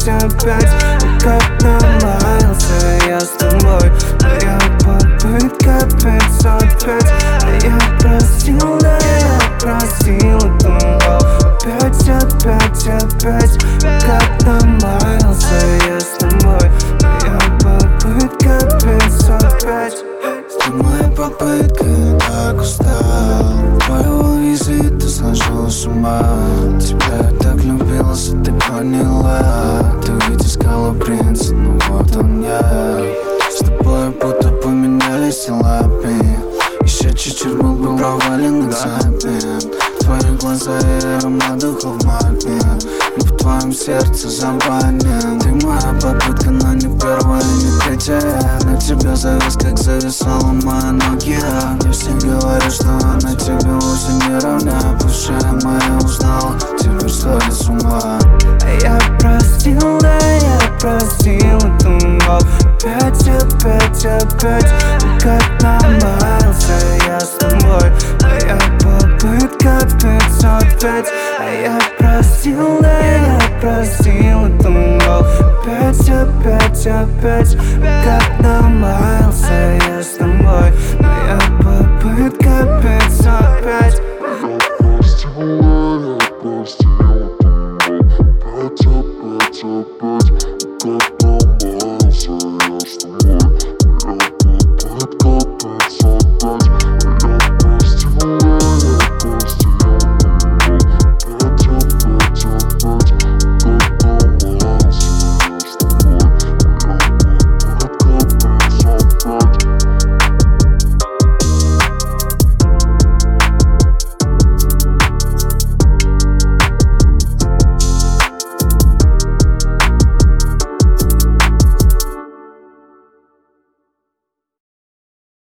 опять. Как намаялся я с тобой. Моя попытка 505. Я просил, да я просил эту опять. Как намаялся я с тобой. Моя попытка 505. Моя попытка, я так устал. Твоего визита сошел с ума. Тебя я так любила, что ты поняла. Ты ведь искала принца, ну вот он я. С тобой будто поменялись телами. Еще чуть-чуть был бы провален экзамен. Твои глаза и аромат духов магнит. Но в твоем сердце забанен. Ты моя попытка, но не первая, не третья. На тебя завис, как зависала моя Nokia. Я все говорю, что она тебе вовсе не равна. Бывшая моя узнала, теперь сходит с ума. Я простил, да я простил эту опять. Как намаялся я с тобой. Моя попытка 505. Я простил, да я простил эту опять. Как намаялся я с тобой. Моя попытка 505. Я простил, я простил, 505.